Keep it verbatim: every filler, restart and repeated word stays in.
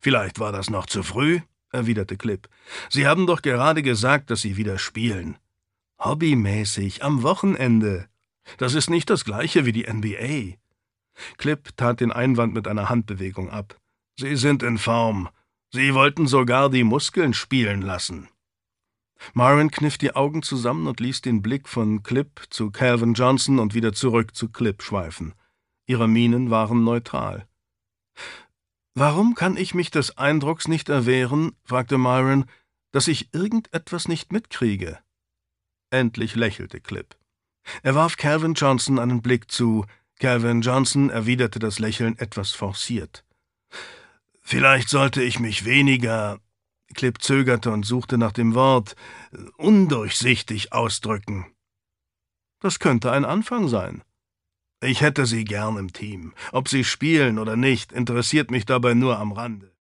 »Vielleicht war das noch zu früh«, erwiderte Clip. »Sie haben doch gerade gesagt, dass Sie wieder spielen.« »Hobbymäßig, am Wochenende. Das ist nicht das Gleiche wie die N B A.« Clip tat den Einwand mit einer Handbewegung ab. »Sie sind in Form. Sie wollten sogar die Muskeln spielen lassen.« Myron kniff die Augen zusammen und ließ den Blick von Clip zu Calvin Johnson und wieder zurück zu Clip schweifen. Ihre Mienen waren neutral. »Warum kann ich mich des Eindrucks nicht erwehren«, fragte Myron, »dass ich irgendetwas nicht mitkriege?« Endlich lächelte Clip. Er warf Calvin Johnson einen Blick zu. Calvin Johnson erwiderte das Lächeln etwas forciert. »Vielleicht sollte ich mich weniger«, Clip zögerte und suchte nach dem Wort, »undurchsichtig ausdrücken.« »Das könnte ein Anfang sein.« »Ich hätte Sie gern im Team. Ob Sie spielen oder nicht, interessiert mich dabei nur am Rande.«